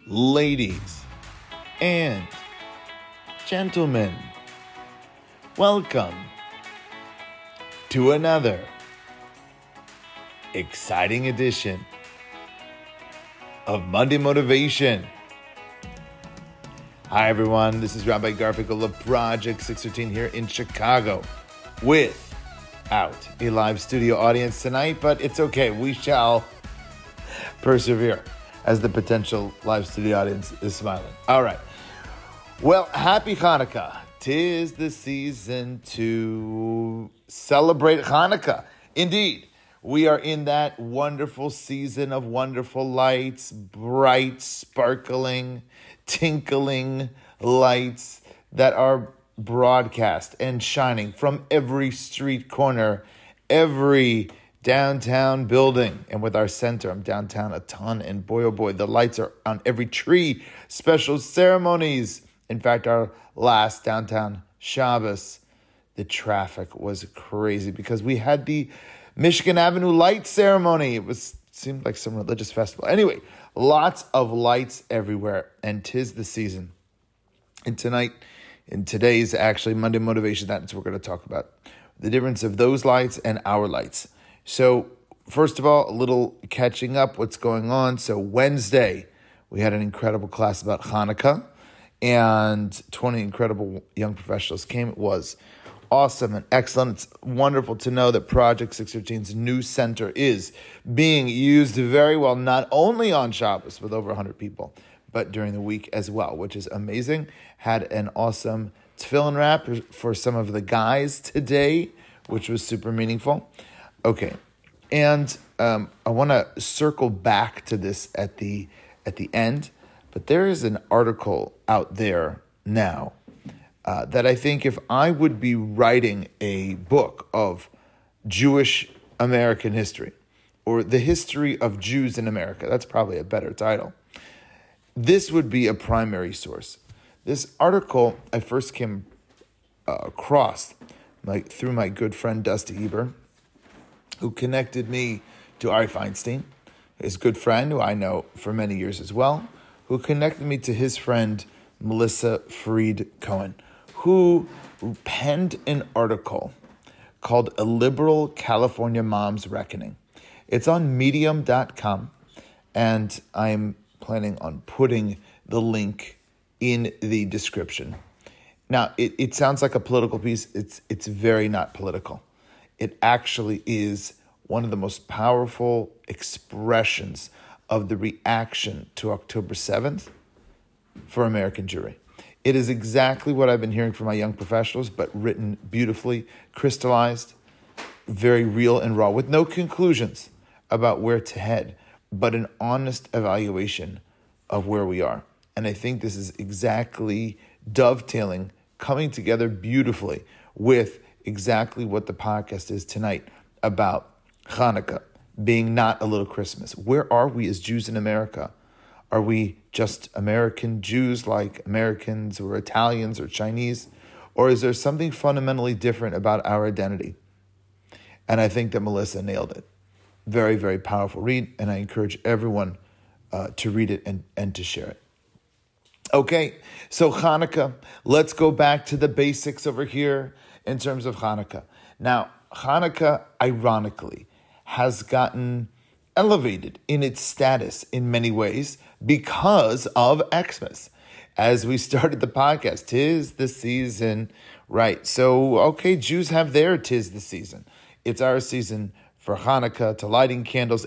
Ladies and gentlemen, welcome to another exciting edition of Monday Motivation. Hi everyone, this is Rabbi Garfinkel of Project 613 here in Chicago without a live studio audience tonight, but it's okay, we shall persevere as the potential live studio audience is smiling. All right. Well, happy Hanukkah. 'Tis the season to celebrate Hanukkah. Indeed, we are in that wonderful season of wonderful lights, bright, sparkling, tinkling lights that are broadcast and shining from every street corner, every downtown building. And with our center, I'm downtown a ton, and boy, oh boy, the lights are on every tree, special ceremonies. In fact, our last downtown Shabbos, the traffic was crazy because we had the Michigan Avenue light ceremony. Seemed like some religious festival. Anyway, lots of lights everywhere, and 'tis the season. And today's actually Monday Motivation, that's what we're going to talk about. The difference of those lights and our lights. So, first of all, a little catching up, what's going on. So, Wednesday, we had an incredible class about Hanukkah, and 20 incredible young professionals came. It was awesome and excellent. It's wonderful to know that Project 613's new center is being used very well, not only on Shabbos with over 100 people, but during the week as well, which is amazing. Had an awesome tefillin wrap for some of the guys today, which was super meaningful. Okay, and I want to circle back to this at the end, but there is an article out there now that I think if I would be writing a book of Jewish American history, or the history of Jews in America, that's probably a better title, this would be a primary source. This article I first came across through my good friend Dusty Eber, who connected me to Ari Feinstein, his good friend, who I know for many years as well, who connected me to his friend Melissa Freed Cohen, who penned an article called A Liberal California Mom's Reckoning. It's on medium.com, and I'm planning on putting the link in the description. Now, it sounds like a political piece. It's very not political. It actually is one of the most powerful expressions of the reaction to October 7th for American Jewry. It is exactly what I've been hearing from my young professionals, but written beautifully, crystallized, very real and raw, with no conclusions about where to head, but an honest evaluation of where we are. And I think this is exactly dovetailing, coming together beautifully with exactly what the podcast is tonight about Hanukkah being not a little Christmas. Where are we as Jews in America? Are we just American Jews like Americans or Italians or Chinese? Or is there something fundamentally different about our identity? And I think that Melissa nailed it. Very, very powerful read, and I encourage everyone to read it and to share it. Okay, so Hanukkah, let's go back to the basics over here in terms of Hanukkah. Now, Hanukkah, ironically, has gotten elevated in its status in many ways because of Xmas. As we started the podcast, 'tis the season, right? So, okay, Jews have their 'tis the season. It's our season for Hanukkah, to lighting candles,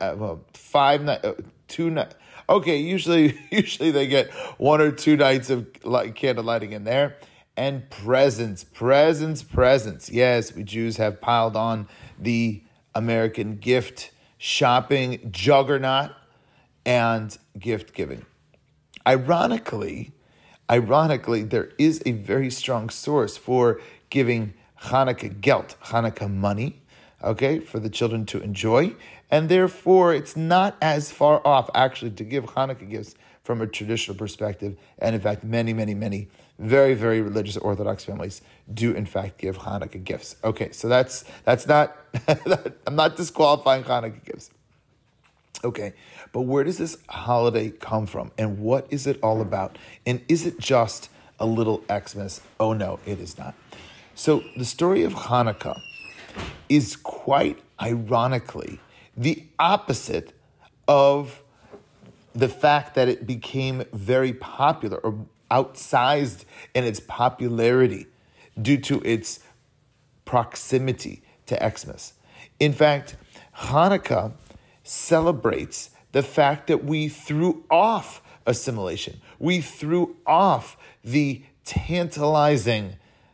2 nights. Okay, usually they get 1 or 2 nights of candle lighting in there. And presents. Yes, we Jews have piled on the American gift shopping juggernaut and gift giving. Ironically, there is a very strong source for giving Hanukkah gelt, Hanukkah money, okay, for the children to enjoy. And therefore, it's not as far off, actually, to give Hanukkah gifts from a traditional perspective. And in fact, many very, very religious Orthodox families do, in fact, give Hanukkah gifts. Okay, so that's not, I'm not disqualifying Hanukkah gifts. Okay, but where does this holiday come from? And what is it all about? And is it just a little Xmas? Oh no, it is not. So the story of Hanukkah is quite ironically the opposite of the fact that it became very popular or outsized in its popularity due to its proximity to Xmas. In fact, Hanukkah celebrates the fact that we threw off assimilation. We threw off the tantalizing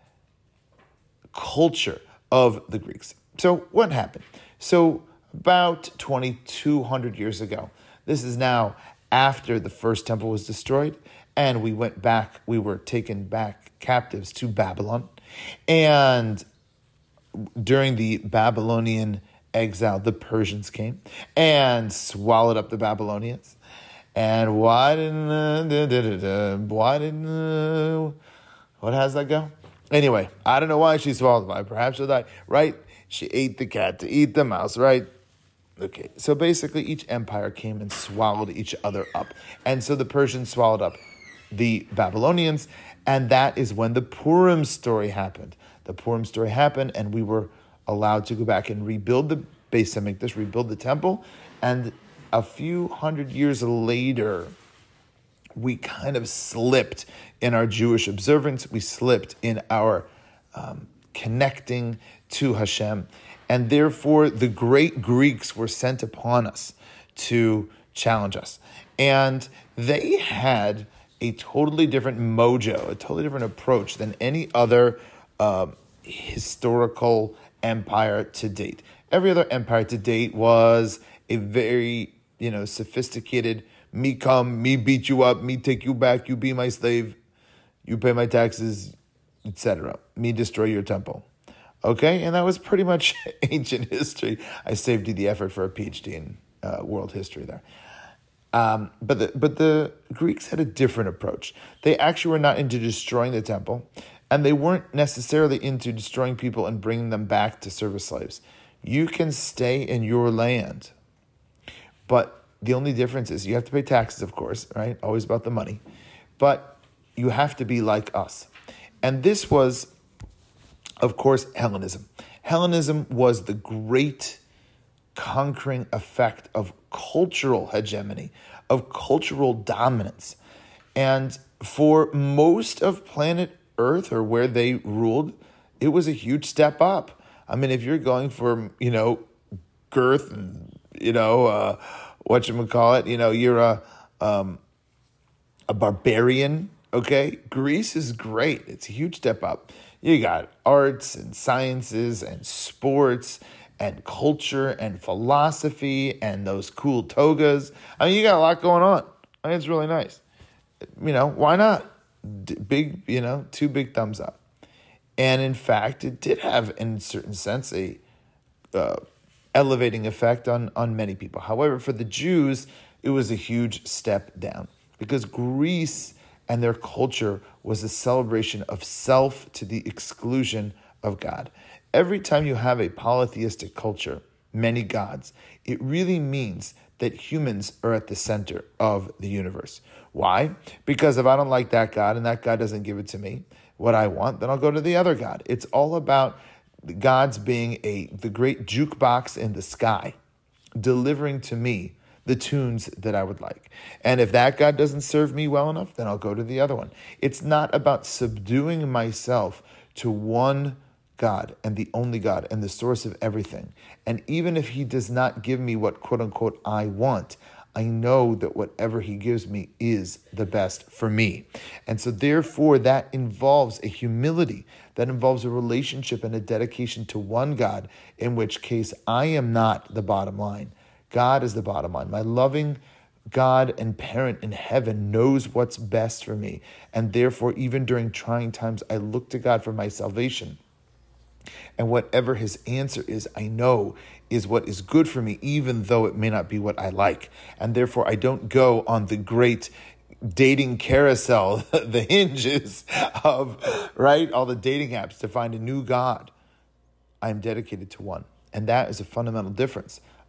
culture of the Greeks. So what happened? So about 2,200 years ago, this is now after the first temple was destroyed, and we were taken back captives to Babylon. And during the Babylonian exile, the Persians came and swallowed up the Babylonians. And what has that go? Anyway, I don't know why she swallowed them. Perhaps she'll die, right? She ate the cat to eat the mouse, right? Okay, so basically each empire came and swallowed each other up. And so the Persians swallowed up the Babylonians, and that is when the Purim story happened. The Purim story happened, and we were allowed to go back and rebuild the Beis Hamikdash, rebuild the temple, and a few hundred years later, we kind of slipped in our Jewish observance. We slipped in our connecting to Hashem. And therefore, the great Greeks were sent upon us to challenge us. And they had a totally different mojo, a totally different approach than any other historical empire to date. Every other empire to date was a very, sophisticated, me come, me beat you up, me take you back, you be my slave, you pay my taxes, etc. Me destroy your temple. Okay, and that was pretty much ancient history. I saved you the effort for a PhD in world history there. But the Greeks had a different approach. They actually were not into destroying the temple, and they weren't necessarily into destroying people and bringing them back to serve as slaves. You can stay in your land, but the only difference is you have to pay taxes, of course, right? Always about the money. But you have to be like us. And this was, of course, Hellenism. Hellenism was the great conquering effect of cultural hegemony, of cultural dominance. And for most of planet Earth, or where they ruled, it was a huge step up. I mean, if you're going for, girth and, you're a barbarian, okay? Greece is great. It's a huge step up. You got arts and sciences and sports and culture and philosophy and those cool togas. I mean, you got a lot going on. I mean, it's really nice. Why not? Big, two big thumbs up. And in fact, it did have, in a certain sense, a elevating effect on many people. However, for the Jews, it was a huge step down because Greece and their culture was a celebration of self to the exclusion of God. Every time you have a polytheistic culture, many gods, it really means that humans are at the center of the universe. Why? Because if I don't like that God and that God doesn't give it to me, what I want, then I'll go to the other God. It's all about gods being the great jukebox in the sky, delivering to me the tunes that I would like. And if that God doesn't serve me well enough, then I'll go to the other one. It's not about subduing myself to one God and the only God and the source of everything. And even if he does not give me what quote unquote I want, I know that whatever he gives me is the best for me. And so therefore that involves a humility, that involves a relationship and a dedication to one God, in which case I am not the bottom line. God is the bottom line. My loving God and parent in heaven knows what's best for me. And therefore, even during trying times, I look to God for my salvation. And whatever his answer is, I know is what is good for me, even though it may not be what I like. And therefore, I don't go on the great dating carousel, the hinges of, right, all the dating apps to find a new God. I am dedicated to one. And that is a fundamental difference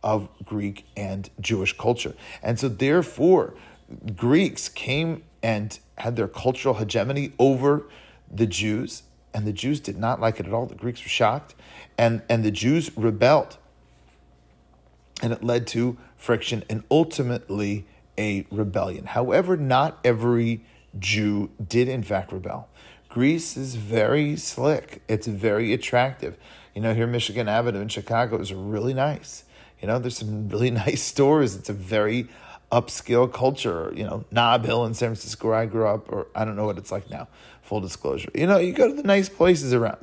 of Greek and Jewish culture. And so therefore, Greeks came and had their cultural hegemony over the Jews, and the Jews did not like it at all. The Greeks were shocked, and the Jews rebelled. And it led to friction and ultimately a rebellion. However, not every Jew did in fact rebel. Greece is very slick. It's very attractive. Here Michigan Avenue in Chicago is really nice. There's some really nice stores. It's a very upscale culture. Nob Hill in San Francisco where I grew up, or I don't know what it's like now, full disclosure. You go to the nice places around,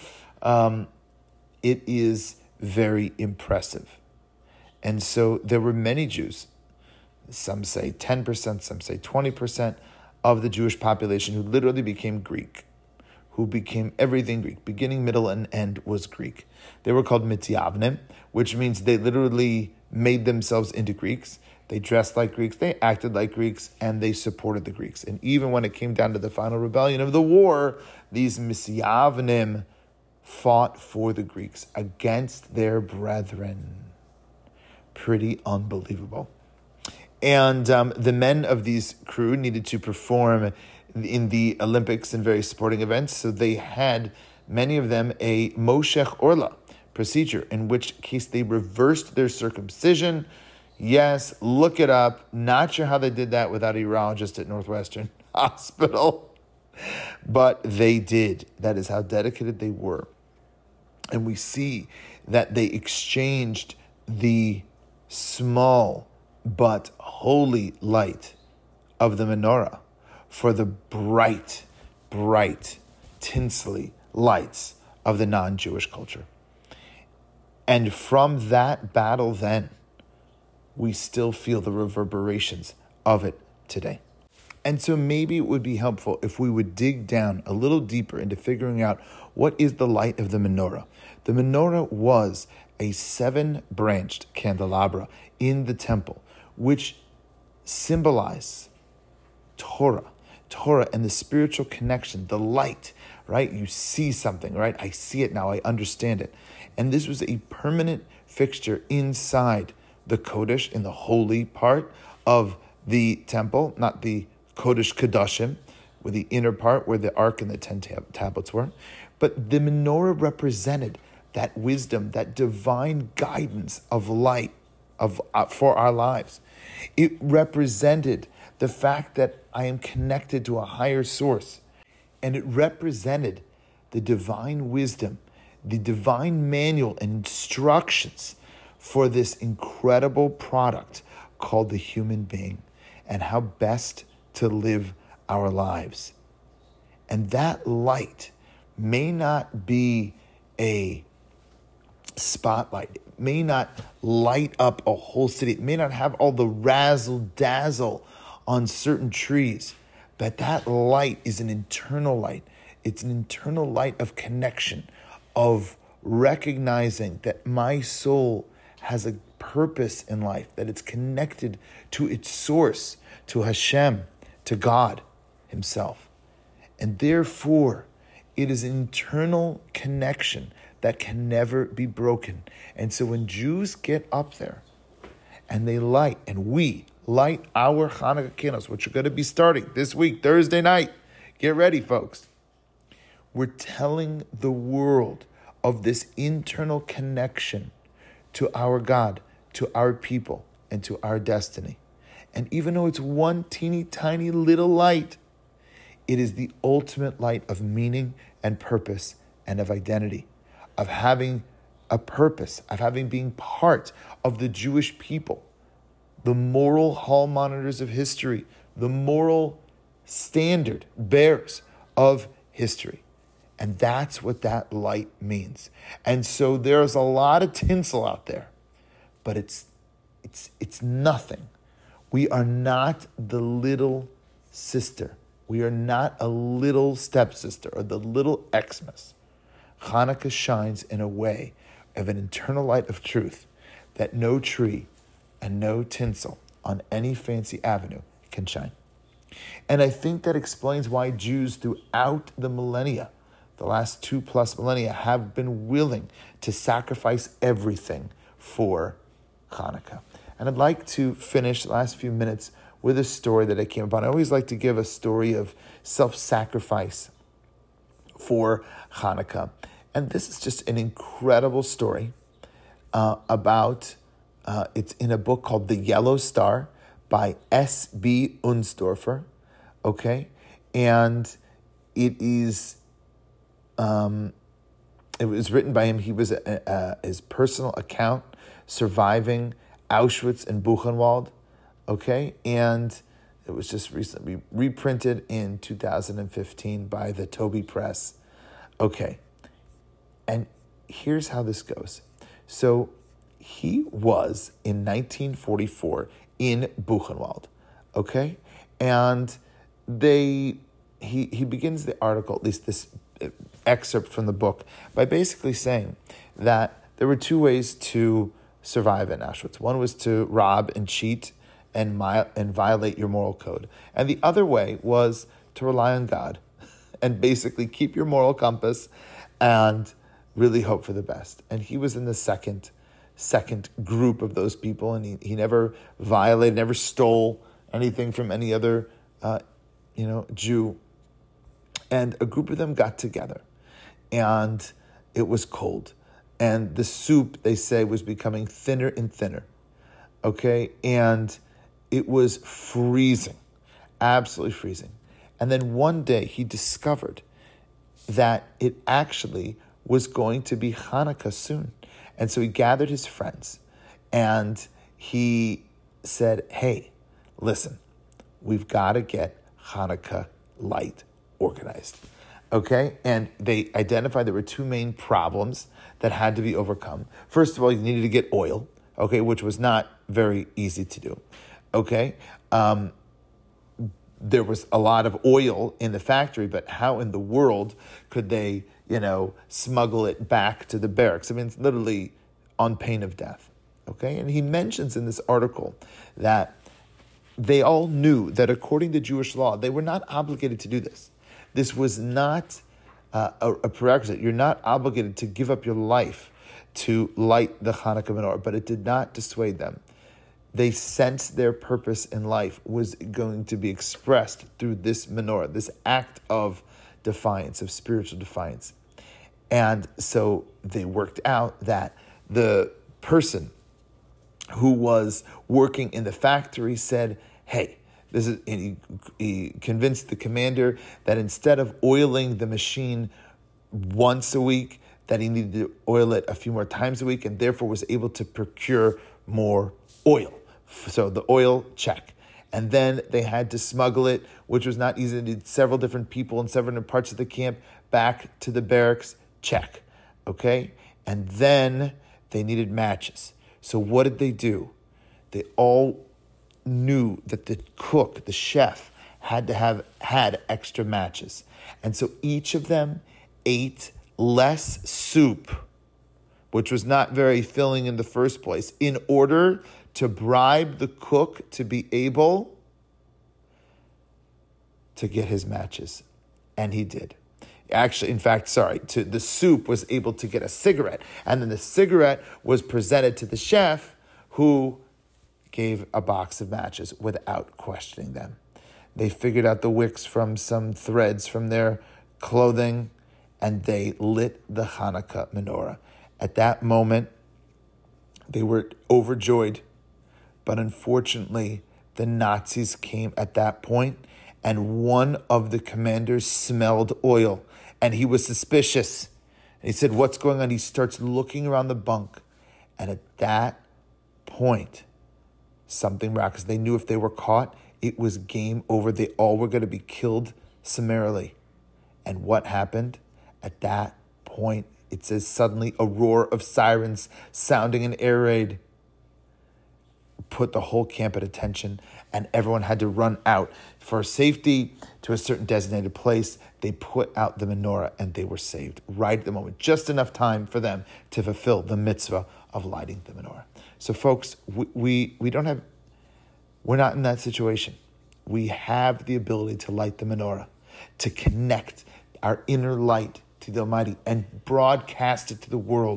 it is very impressive. And so there were many Jews, some say 10%, some say 20% of the Jewish population who literally became Greek, who became everything Greek. Beginning, middle, and end was Greek. They were called Mityavnim, which means they literally made themselves into Greeks. They dressed like Greeks, they acted like Greeks, and they supported the Greeks. And even when it came down to the final rebellion of the war, these Mityavnim fought for the Greeks against their brethren. Pretty unbelievable. And the men of these crew needed to perform in the Olympics and various sporting events. So they had, many of them, a Moshech Orla procedure, in which case they reversed their circumcision. Yes, look it up. Not sure how they did that without a urologist at Northwestern Hospital. But they did. That is how dedicated they were. And we see that they exchanged the small but holy light of the menorah for the bright, tinselly lights of the non-Jewish culture. And from that battle then, we still feel the reverberations of it today. And so maybe it would be helpful if we would dig down a little deeper into figuring out what is the light of the menorah. The menorah was a 7-branched candelabra in the temple, which symbolize Torah and the spiritual connection, the light, right? You see something, right? I see it now, I understand it. And this was a permanent fixture inside the Kodesh, in the holy part of the temple, not the Kodesh Kodashim, with the inner part where the ark and the 10 tablets were. But the menorah represented that wisdom, that divine guidance of light for our lives. It represented the fact that I am connected to a higher source. And it represented the divine wisdom, the divine manual and instructions for this incredible product called the human being and how best to live our lives. And that light may not be a spotlight. It may not light up a whole city. It may not have all the razzle-dazzle on certain trees, but that light is an internal light. It's an internal light of connection, of recognizing that my soul has a purpose in life, that it's connected to its source, to Hashem, to God Himself. And therefore, it is an internal connection that can never be broken. And so when Jews get up there and they light, and we light our Hanukkah candles, which are going to be starting this week, Thursday night. Get ready, folks. We're telling the world of this internal connection to our God, to our people, and to our destiny. And even though it's one teeny tiny little light, it is the ultimate light of meaning and purpose and of identity, of having a purpose, of having being part of the Jewish people, the moral hall monitors of history, the moral standard bearers of history. And that's what that light means. And so there's a lot of tinsel out there, but it's nothing. We are not the little sister. We are not a little stepsister or the little Xmas. Hanukkah shines in a way of an internal light of truth that no tree and no tinsel on any fancy avenue can shine. And I think that explains why Jews throughout the millennia, the last 2+ millennia, have been willing to sacrifice everything for Hanukkah. And I'd like to finish the last few minutes with a story that I came upon. I always like to give a story of self-sacrifice for Hanukkah. And this is just an incredible story about, it's in a book called The Yellow Star by S.B. Unsdorfer, okay? And it was written by him. He was his personal account surviving Auschwitz and Buchenwald, okay? And it was just recently reprinted in 2015 by the Toby Press. Okay, and here's how this goes. So he was in 1944 in Buchenwald, okay? And he begins the article, at least this excerpt from the book, by basically saying that there were two ways to survive in Auschwitz. One was to rob and cheat and violate your moral code. And the other way was to rely on God and basically keep your moral compass and really hope for the best. And he was in the second group of those people, and he never violated, never stole anything from any other Jew. And a group of them got together, and it was cold. And the soup, they say, was becoming thinner and thinner, okay? And it was freezing, absolutely freezing. And then one day he discovered that it actually was going to be Hanukkah soon. And so he gathered his friends and he said, hey, listen, we've got to get Hanukkah light organized, okay? And they identified there were two main problems that had to be overcome. First of all, you needed to get oil, okay, which was not very easy to do, okay? There was a lot of oil in the factory, but how in the world could they, smuggle it back to the barracks? I mean, it's literally on pain of death, okay? And he mentions in this article that they all knew that according to Jewish law, they were not obligated to do this. This was not a prerequisite. You're not obligated to give up your life to light the Hanukkah menorah, but it did not dissuade them. They sensed their purpose in life was going to be expressed through this menorah, this act of defiance, of spiritual defiance. And so they worked out that the person who was working in the factory said, hey, and he convinced the commander that instead of oiling the machine once a week, that he needed to oil it a few more times a week, and therefore was able to procure more oil. So the oil, check. And then they had to smuggle it, which was not easy. They needed several different people in several different parts of the camp back to the barracks, check. Okay? And then they needed matches. So what did they do? They all knew that the cook, the chef, had to have had extra matches. And so each of them ate less soup, which was not very filling in the first place, in order to bribe the cook to be able to get his matches. And he did. Actually, in fact, the soup was able to get a cigarette. And then the cigarette was presented to the chef, who gave a box of matches without questioning them. They figured out the wicks from some threads from their clothing, and they lit the Hanukkah menorah. At that moment, they were overjoyed, but unfortunately, the Nazis came at that point, and one of the commanders smelled oil, and he was suspicious. And he said, what's going on? He starts looking around the bunk, and at that point, something miraculous. They knew if they were caught, it was game over. They all were going to be killed summarily. And what happened? At that point, it says suddenly a roar of sirens sounding an air raid put the whole camp at attention, and everyone had to run out for safety to a certain designated place. They put out the menorah, and they were saved right at the moment. Just enough time for them to fulfill the mitzvah of lighting the menorah. So folks, we're not in that situation. We have the ability to light the menorah, to connect our inner light to the Almighty and broadcast it to the world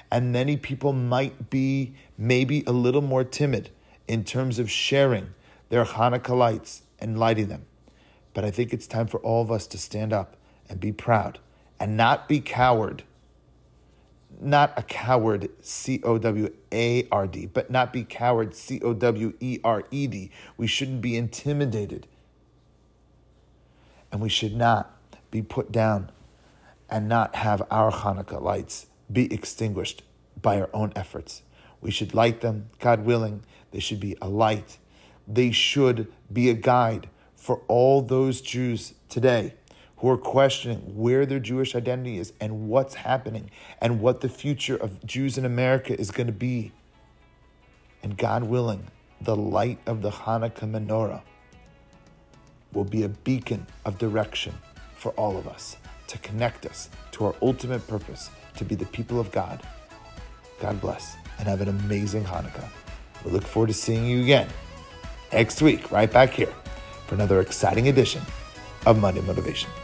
And many people might be maybe a little more timid in terms of sharing their Hanukkah lights and lighting them. But I think it's time for all of us to stand up and be proud and not be coward. Not a coward, C-O-W-A-R-D, but not be coward, C-O-W-E-R-E-D. We shouldn't be intimidated. And we should not be put down and not have our Hanukkah lights be extinguished by our own efforts. We should light them, God willing. They should be a light. They should be a guide for all those Jews today who are questioning where their Jewish identity is and what's happening and what the future of Jews in America is going to be. And God willing, the light of the Hanukkah menorah will be a beacon of direction for all of us, to connect us to our ultimate purpose, to be the people of God. God bless, and have an amazing Hanukkah. We look forward to seeing you again next week, right back here, for another exciting edition of Monday Motivation.